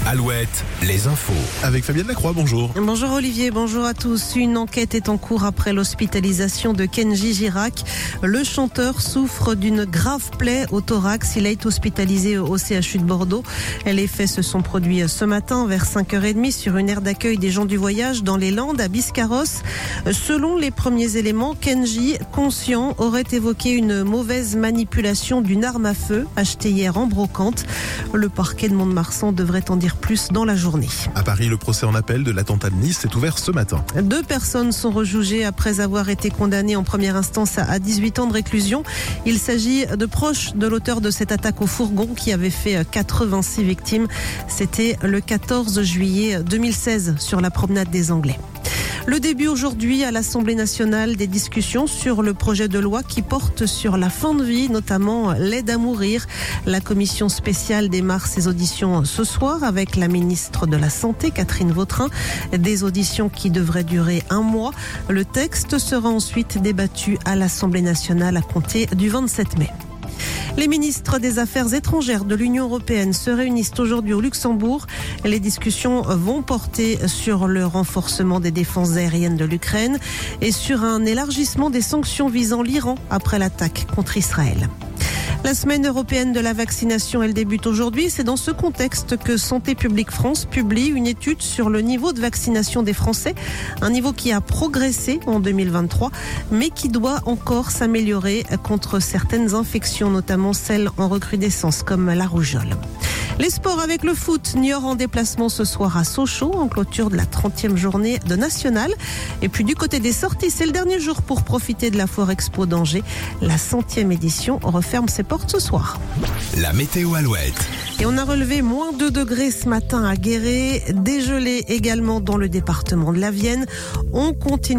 Alouette, les infos. Avec Fabienne Lacroix, bonjour. Bonjour Olivier, bonjour à tous. Une enquête est en cours après l'hospitalisation de Kenji Girac. Le chanteur souffre d'une grave plaie au thorax. Il a été hospitalisé au CHU de Bordeaux. Les faits se sont produits ce matin vers 5h30 sur une aire d'accueil des gens du voyage dans les Landes à Biscarrosse. Selon les premiers éléments, Kenji, conscient, aurait évoqué une mauvaise manipulation d'une arme à feu achetée hier en brocante. Le parquet de Mont-de-Marsan devrait en dire plus dans la journée. À Paris, le procès en appel de l'attentat de Nice est ouvert ce matin. 2 personnes sont rejugées après avoir été condamnées en première instance à 18 ans de réclusion. Il s'agit de proches de l'auteur de cette attaque au fourgon qui avait fait 86 victimes. C'était le 14 juillet 2016 sur la promenade des Anglais. Le début aujourd'hui à l'Assemblée nationale des discussions sur le projet de loi qui porte sur la fin de vie, notamment l'aide à mourir. La commission spéciale démarre ses auditions ce soir avec la ministre de la Santé, Catherine Vautrin. Des auditions qui devraient durer 1 mois. Le texte sera ensuite débattu à l'Assemblée nationale à compter du 27 mai. Les ministres des Affaires étrangères de l'Union européenne se réunissent aujourd'hui au Luxembourg. Les discussions vont porter sur le renforcement des défenses aériennes de l'Ukraine et sur un élargissement des sanctions visant l'Iran après l'attaque contre Israël. La semaine européenne de la vaccination, elle débute aujourd'hui. C'est dans ce contexte que Santé publique France publie une étude sur le niveau de vaccination des Français. Un niveau qui a progressé en 2023, mais qui doit encore s'améliorer contre certaines infections, notamment celles en recrudescence comme la rougeole. Les sports avec le foot. Niort en déplacement ce soir à Sochaux en clôture de la 30e journée de National. Et puis du côté des sorties, c'est le dernier jour pour profiter de la Foire Expo d'Angers. La 100e édition referme ses portes ce soir. La météo Alouette. Et on a relevé moins 2 degrés ce matin à Guéret, dégelé également dans le département de la Vienne. On continue